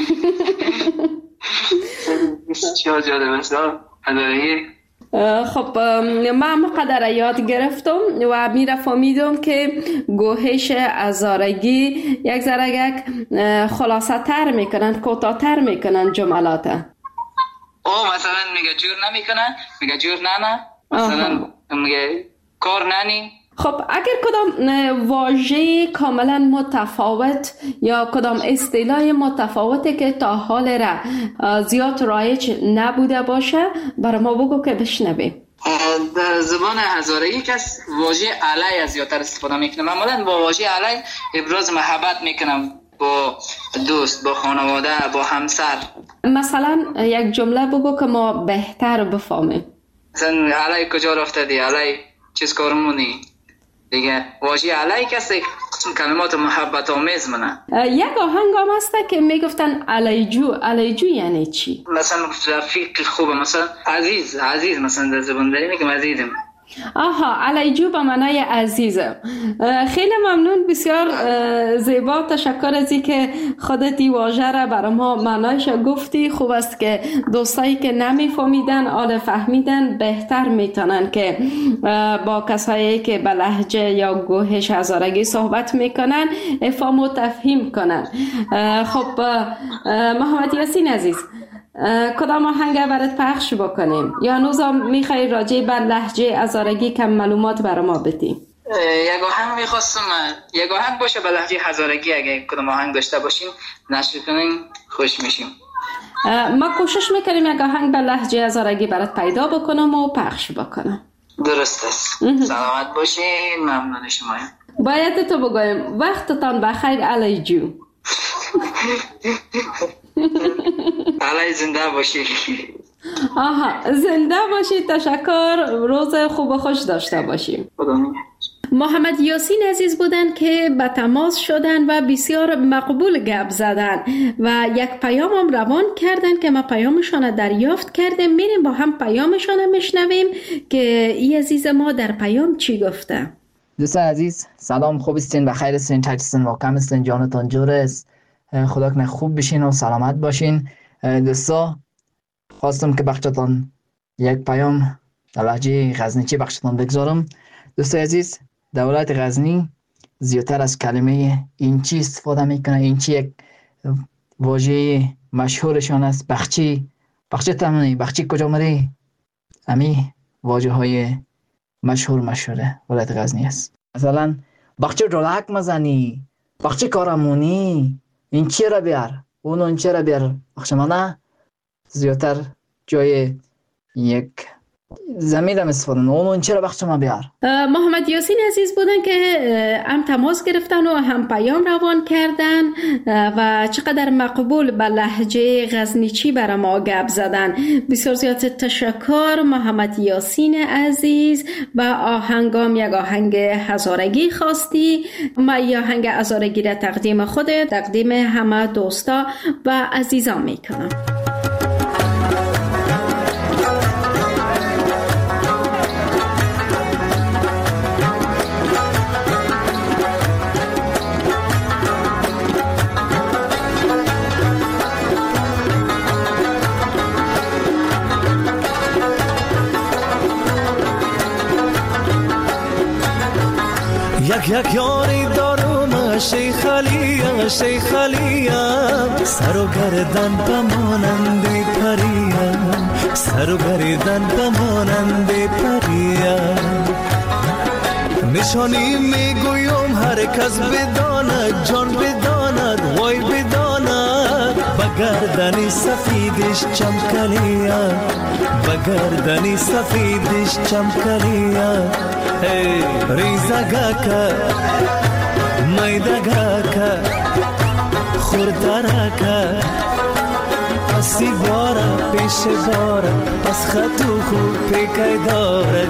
چه جالب است هزارگی. خب من مقدر یاد گرفتم و میره فهمیدم که گوهش هزارگی یک ذره خلاصه تر میکنن، کوتاه‌تر میکنن جملات. مثلا میگه جور نمیکنن، میگه جور نه مثلا میگه کار ننی. خب اگر کدام واژه کاملا متفاوت یا کدام اصطلاح متفاوتی که تا حال را زیاد رایج نبوده باشه برای ما بگو که بشنویم. در زبان هزارگی کس واژه علی زیادتر استفاده میکنه. معمولا با واژه علی ابراز محبت میکنم با دوست، با خانواده، با همسر. مثلا یک جمله بگو که ما بهتر بفهمیم. مثلا علی کجا رفته، علی چیز کار مونی. دیگه واژه علی کسی کلمات محبت آمیز منه. یک آهنگ هم هسته که میگفتن علیجو یعنی چی؟ مثلا رفیق خوبه، مثلا عزیز مثلا در زبان داری میگم عزیزم. علیجو به معنای عزیزم. خیلی ممنون، بسیار زیبا. تشکر از این که خودت این واژه را برای ما معنایش گفتی. خوب است که دوستایی که نمیفهمیدن حالا فهمیدن، بهتر میتونن که با کسایی که به لهجه یا گوهش هزارگی صحبت میکنن افهام و تفهیم کنن. خب محمد یاسین عزیز، کدام آهنگ برات پخش بکنیم یا هنوزم میخوای راجع به لهجه هزارگی کم معلومات برای ما بدی؟ یک آهنگ میخواستم، یک آهنگ باشه به لهجه هزارگی. اگه کدام آهنگ داشته باشین نشر کنین خوش میشیم. ما کوشش میکنیم یک آهنگ به لهجه هزارگی برات پیدا بکنم و پخش بکنم. درست است. سلامت باشین. ممنون شمایم. باید تو بگویم وقتتان بخیر علیجو. علی زنده باشی. زنده باشی. تشکر. روز خوب و خوش داشته باشیم. محمد یاسین عزیز بودن که به تماس شدن و بسیار مقبول گپ زدن و یک پیام هم روان کردن که ما پیامشان دریافت کردیم. میریم با هم پیامشان میشنویم که این عزیز ما در پیام چی گفته. دوستان عزیز سلام، خوب استین، بخیر استین، چطور استین، واقعا استین، جانتان جور است، خدا کنه خوب بشین و سلامت باشین. دوستا خواستم که بخشتان یک پیام در لهجه غزنیچی بخشتان بگذارم. دوستای عزیز، در ولایت غزنی زیادتر از کلمه اینچی استفاده میکنه. اینچی یک واژه مشهورشان است. بخچی تمنی، بخچی کجا مری، امی واژه های مشهوره ولایت غزنی است. مثلا بخچی رولک مزنی، بخچی کارمونی، این چی را بیار، اون چی را بیار. بخش منه زیادتر جای یک زمیدم استفاده اون چرا بخش ما بیار. محمد یاسین عزیز بودن که هم تماس گرفتن و هم پیام روان کردن و چقدر مقبول به لهجه غزنیچی برای ما گپ زدن. بسیار زیاد تشکر محمد یاسین عزیز. و آهنگام یک آهنگ هزارگی خواستی. ما یک آهنگ هزارگی را تقدیم خودت، تقدیم همه دوستا و عزیزان میکنم. یک یاری دارم شیخ علیم سر و گردن بمانند پریم، سر و گردن بمانند پریم. نشانی میگویم هر کس بداند، جان بداند، وای بداند. بگردنی سفیدش چمکلیم، بگردنی سفیدش چمکلیم. ریزگاکا میدگاکا خوردرکا پسی بارا پیش بارا پس خطو خوب پیکای داره.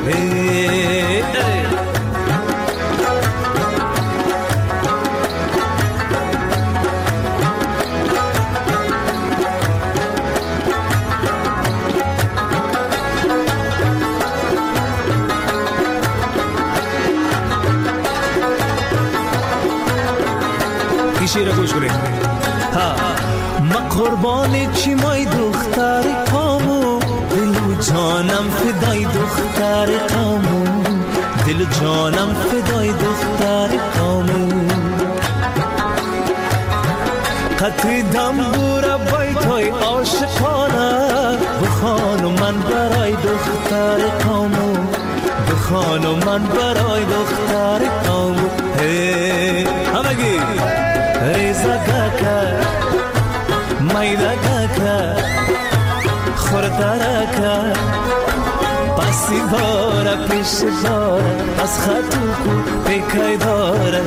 شیر گوش کنید. ما قربان چی مای دختر قامو، دل و جانم فدای دختر قامو، دل و جانم فدای دختر قامو. قطع دنبور بیتای عاشقانه، بخوانو من برای دختر قامو، بخوانو من برای دختر قامو. همگی ریزگاکا میدگاکا خوردرکا پسی بارا پیش بارا از خطو کو پیکای داره.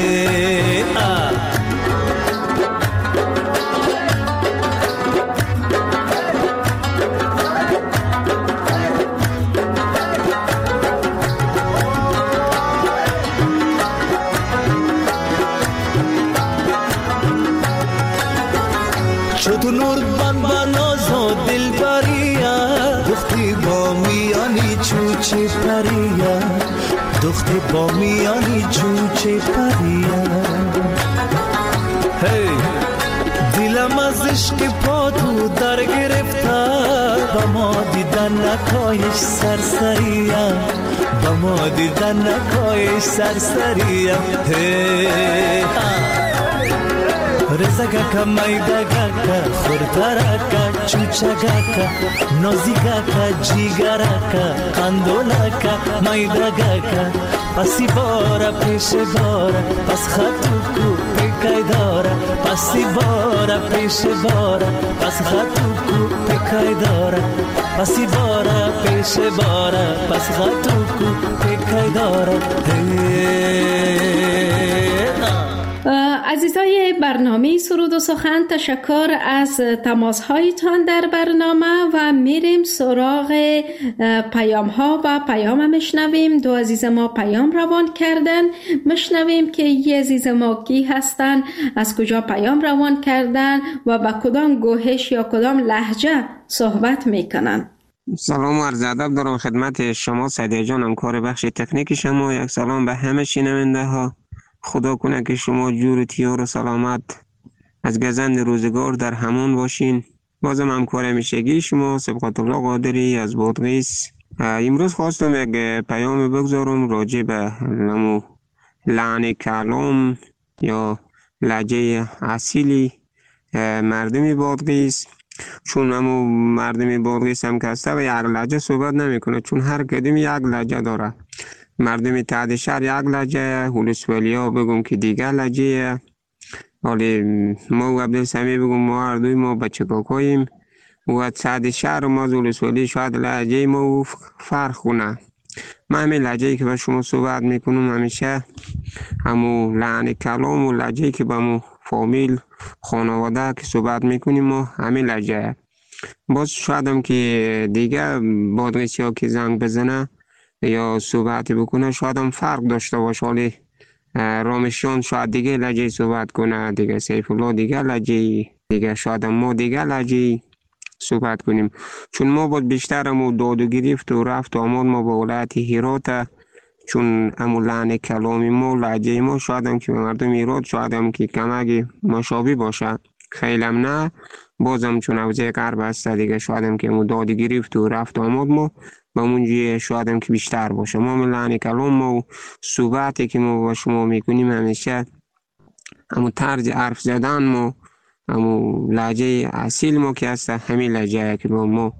تو نور بان بانازو دل بریا، دختی با میانی چوچه پریا، دختی با میانی چوچه پریا. دلم از عشق پا تو در گرفته، با ما دیدن نکایش سرسریا، با ما دیدن نکایش سرسریا. رزگاکا میدگاکا خوردرکا چوچگاکا نازیگاکا جیگراکا قندولاکا میدگاکا پسی بارا پیش بارا پس خطو کو پیکای دارا. پسی بارا پیش بارا پس خطو کو پیکای دارا. پسی بارا پیش بارا پس خطو کو پیکای دارا. عزیزای برنامه سرود و سخن، تشکر از تماس‌هایتان در برنامه و میریم سراغ پیام ها و پیام میشنویم. دو عزیز ما پیام روان کردن، میشنویم که یه عزیز ما کی هستن، از کجا پیام روان کردن و با کدام گوهش یا کدام لهجه صحبت میکنن. سلام و عرض ادب دارم خدمت شما سعدیه جان، همکار بخش تکنیک شما. یک سلام به همه شنونده ها. خدا کنه که شما جور تیار و سلامت از گزند روزگار در همون باشین. بازم همکار همیشگی شما سبقت الله قادری از بادغیس. امروز خواستم یک پیام بگذارم راجع به لحن کلام یا لهجه اصیلی مردم بادغیس. چون همو مردم بادغیس هم کسته و یک لهجه صحبت نمیکنه، چون هر کدوم یک لهجه داره. مردم تحت شهر یک لهجه، هولسوالیا بگم که دیگر لهجه. حالی ما و عبدالسمی بگم ما هر دوی ما بچه کاکاییم و سعد شهر ما زولسولی شاید لهجه ما فرق کنه. من همین لهجه‌ای که با شما صحبت میکنم همیشه همون لحن کلام و لهجه‌ای که با مو فامیل خانواده که صحبت میکنیم و همین لهجه. باز شاید هم که دیگه بادرسی ها که زنگ بزنه یا صحبت بکنه شاید هم فرق داشته باشه، ولی رامشان شاید دیگه لهجه صحبت کنه، دیگه سیف الله دیگه لهجه، دیگه شاید هم ما دیگه لهجه صحبت کنیم. چون ما باید بیشتر همو داد و گرفت و رفت و آمد ما با ولایت هرات، چون همو لحن کلامی ما لهجه ما شاید هم که مردم هرات شاید هم که کمک مشابه باشه، خیلی هم نه، بازم چون حوزه غرب هست دیگه شاید هم که همو داد و گرفت و رفت و آمد ما با منجی شاید هم که بیشتر باشه. ما لحن کلام ما و صحبتی که ما با شما میکنیم همیشه همو طرز حرف زدن ما، همو لهجه اصیل ما که هست همین لهجه که ما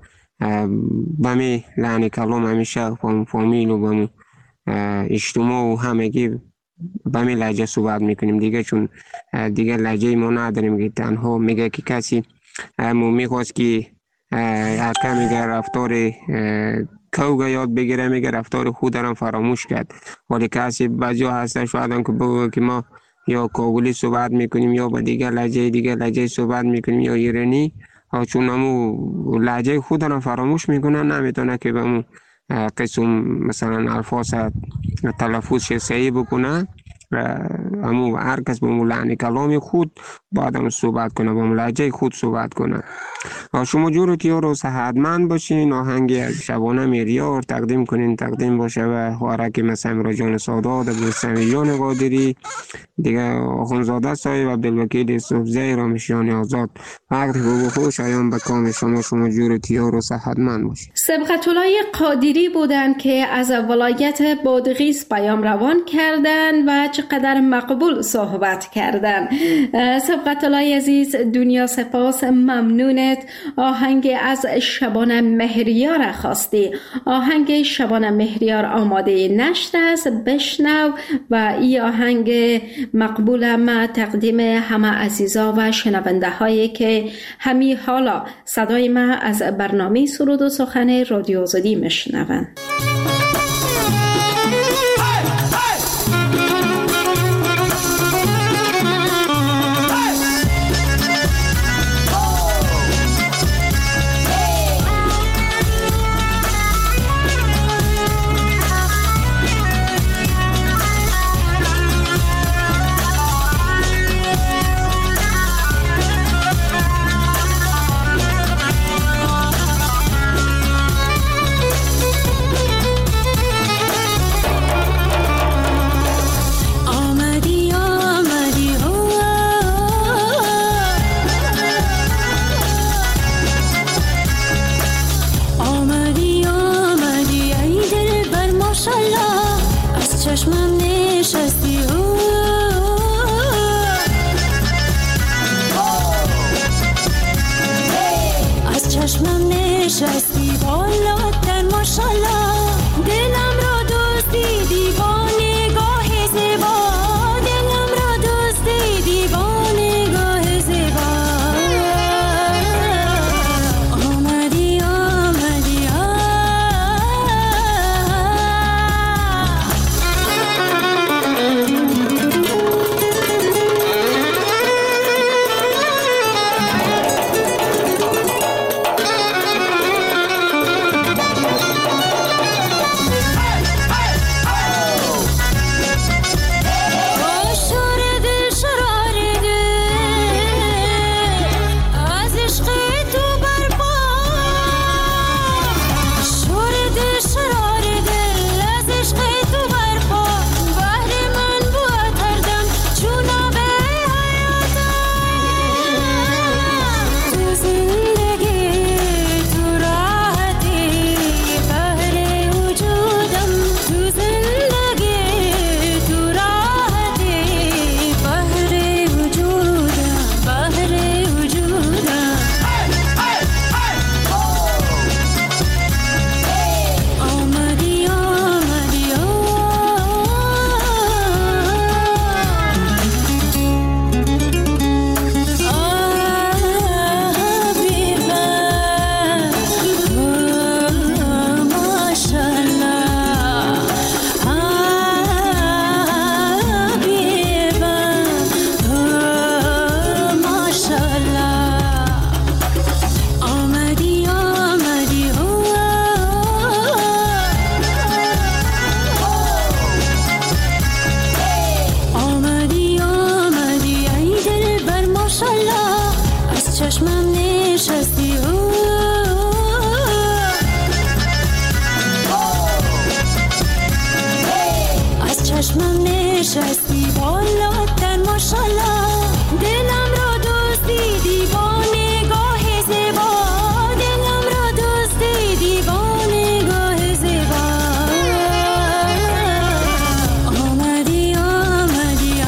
بمی لحن کلام همیشه فامیل و بمی اجتماع و همگی بمی لهجه صحبت میکنیم دیگه، چون دیگه لهجه ما نداریم که تنها میگه که کسی ما میخواست که اکا میگه رفتار کوگا یاد بگیره، میگه رفتار خود هم فراموش کرد، ولی کسی بعضی هسته شاید هم که بگه که ما یا کابلی صحبت میکنیم یا با دیگه لهجه صحبت میکنیم یا ایرانی، چون همو لهجه خود هم فراموش میکنن، نمیتونه که به قسم مثلا الفاظ تلفظ صحیح بکنه. همو هر کس با لحن کلام خود باید هم صحبت کنه، با لهجه خود صحبت کنه. شما جورتیار و صحتمند باشین. آهنگ شبانه میریار تقدیم کنین، تقدیم باشه و خوارک مسامر جان سادات، ابوالسمی جان قادری، دیگه آخونزاده صاحب، عبدالوکیل صوفزی، رامشیان آزاد. وقت خوب و خوش آیان به کام شما جورتیار و صحتمند باشین. سبقت الله قادری بودن که از ولایت بادغیس پیام روان کردن و چقدر مقبول صحبت کردن. سبقت الله عزیز، دنیا سپاس، ممنونت. آهنگ از شبانه مهریار خواستی. آهنگ شبانه مهریار آماده نشته است، بشنو و این آهنگ مقبول ما تقدیم همه عزیزا و شنونده هایی که همین حالا صدای ما از برنامه سرود و سخن رادیو آزادی میشنوند. نشستی بالاتر ماشالله دلم را دوستی دیوانه گاه زیبا دلم را دوستی دیوانه گاه زیبا آمدی آمدی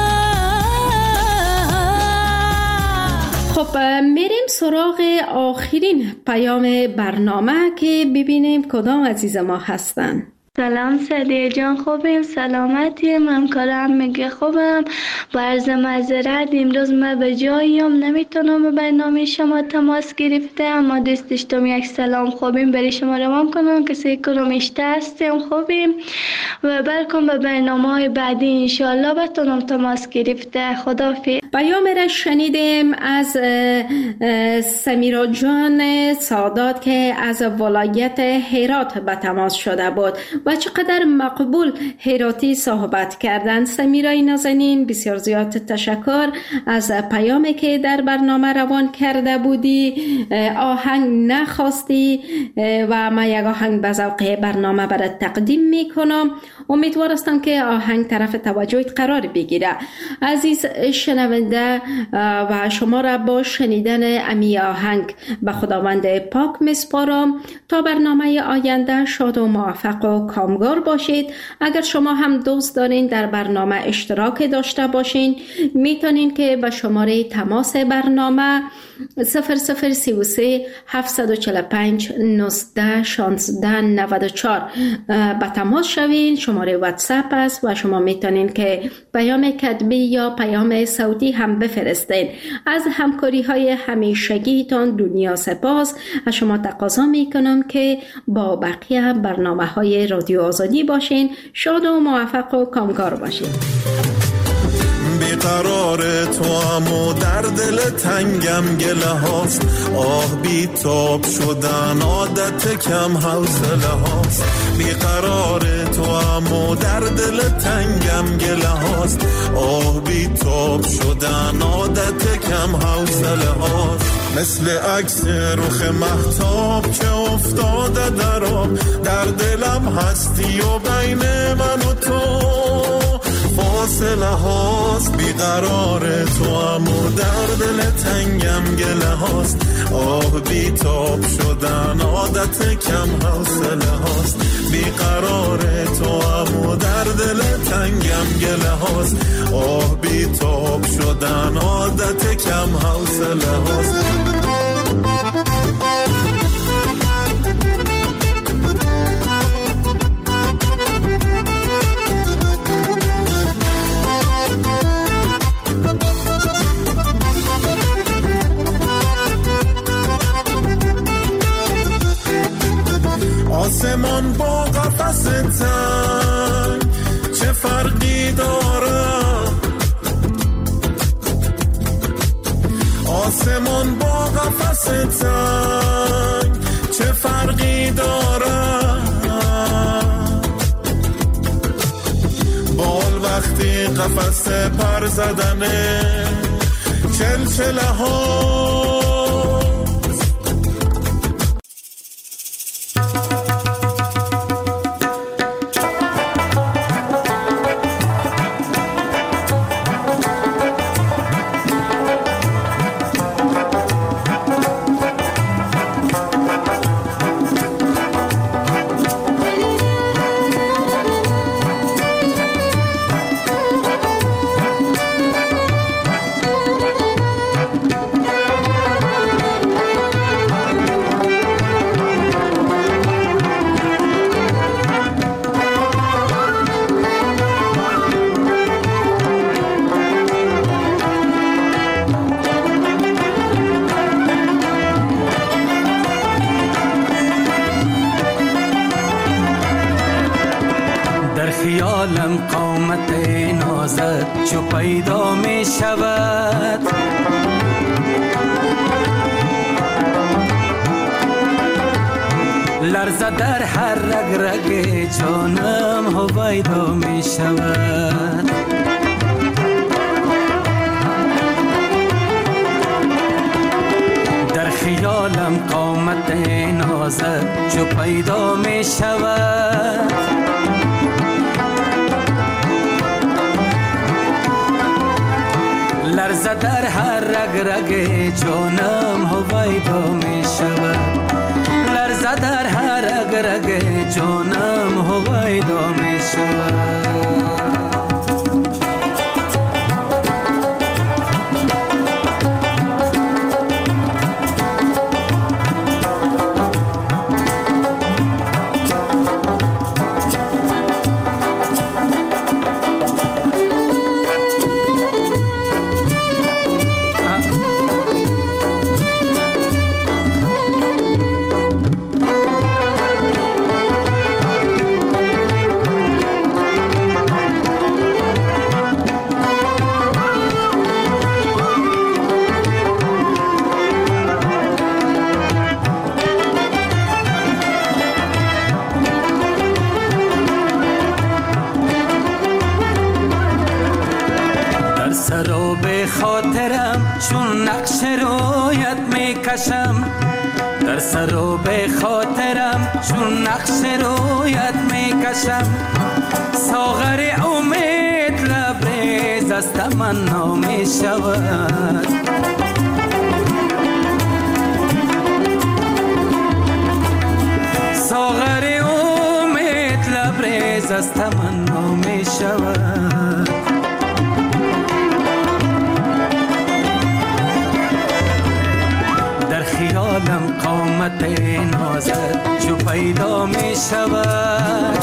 خب میریم سراغ آخرین پیام برنامه که ببینیم کدام عزیز ما هستن. سلام سعدیه جان، خوبیم؟ سلامتیم؟ همکارم میگه خوبم. با عرض معذرت امروز من به جاییم نمیتونم به برنامه شما تماس گرفته، اما دوست داشتم یک سلام خوبیم برای شما روان کنم که سعی کنم اشته هستیم خوبیم و برکن به برنامه بعدی انشاءالله بتونم تماس گرفته. خدافظ. پیام را شنیدیم از سمیرا جان سادات که از ولایت هرات به تماس شده بود و چقدر مقبول هراتی صحبت کردن. سمیرای نازنین بسیار زیاد تشکر از پیامی که در برنامه روان کرده بودی. آهنگ نخواستی و من یک آهنگ به ذوق برنامه برات تقدیم میکنم. امیدوار هستم که آهنگ طرف توجهت قرار بگیره. عزیز شنونده و شما را با شنیدن امی آهنگ به خداوند پاک میسپارم. تا برنامه آینده شاد و موفق و کامگار باشید. اگر شما هم دوست دارین در برنامه اشتراک داشته باشین میتونین که به شماره تماس برنامه 0033 745 19 16 94 به تماس شوین. شماره واتساپ است و شما میتونین که پیام کتبی یا پیام صوتی هم بفرستین. از همکاری های همیشگیتان دنیا سپاس. از شما تقاضا میکنم که با بقیه برنامه های رادیو آزادی باشین. شاد و موفق و کامگار باشین. بیقرار تو و در دل تنگم گله هاست، آه بی تاب شدن عادت کم حوصله هاست. بیقرار تو و در دل تنگم گله هاست، آه بی تاب شدن عادت کم حوصله هاست. مثل عکس رخ مهتاب که افتاده در آب، در دلم هستی و بین من و تو فاصله هاست. بیقرار تو و در دل تنگم گله هاست، آه بی تاب شدن عادت کم حوصله هاست. بیقرار تو و در دل تنگم گله هاست، آه بی تاب شدن عادت کم حوصله هاست. آسمان با قفس تنگ چه فرقی داره؟ آسمان با قفس تنگ چه فرقی داره؟ بال وقتی قفس پر زدنه چلچله ها. خیالم قامت نازت چو پیدا می شود، لرزه در هر رگ رگ جانم هویدا می شود. در خیالم قامت نازت چو پیدا می شود، لرزه در هر رگ رگ جانم هویدا می شود، لرزه در هر رگ رگ جانم هویدا می شود. چون نقش رویت میکشم، در سر و به خاطرم چون نقش رویت میکشم. ساغر امید لبریز از تمنا میشود، ساغر امید لبریز از تمنا میشود. خیالم قامت نازت جو پیدا می شود،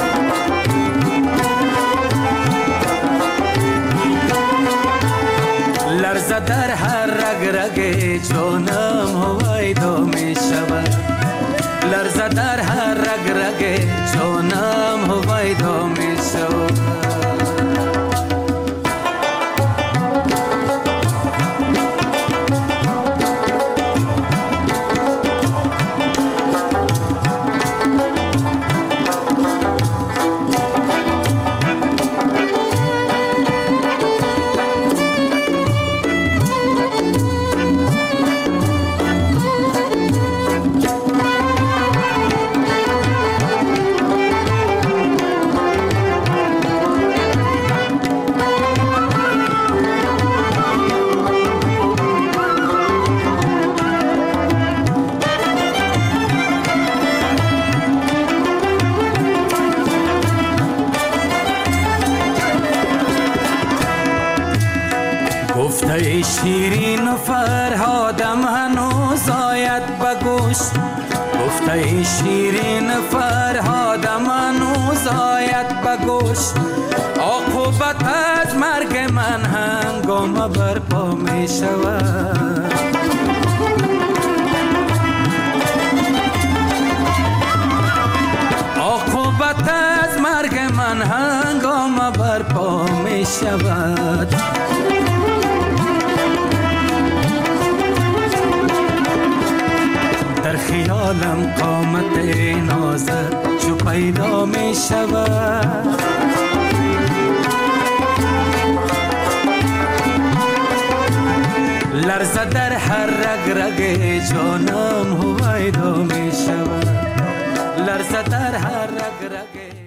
لرزه در هر رگ رگ جانم هویدا می شود، لرزه در هر رگ رگ جانم هویدا می شود. گفته شیرین و فرهادم هنوز آید بگوش، گفته شیرین و فرهادم هنوز آید بگوش. عاقبت از مرگ من هنگام برپا می شود، عاقبت از مرگ من هنگام برپا می شود. در خیالم قامت نازت جو پیدا می شود، لرزه در هر رگ رگ جانم هویدا می شود، لرزه در هر رگ رگ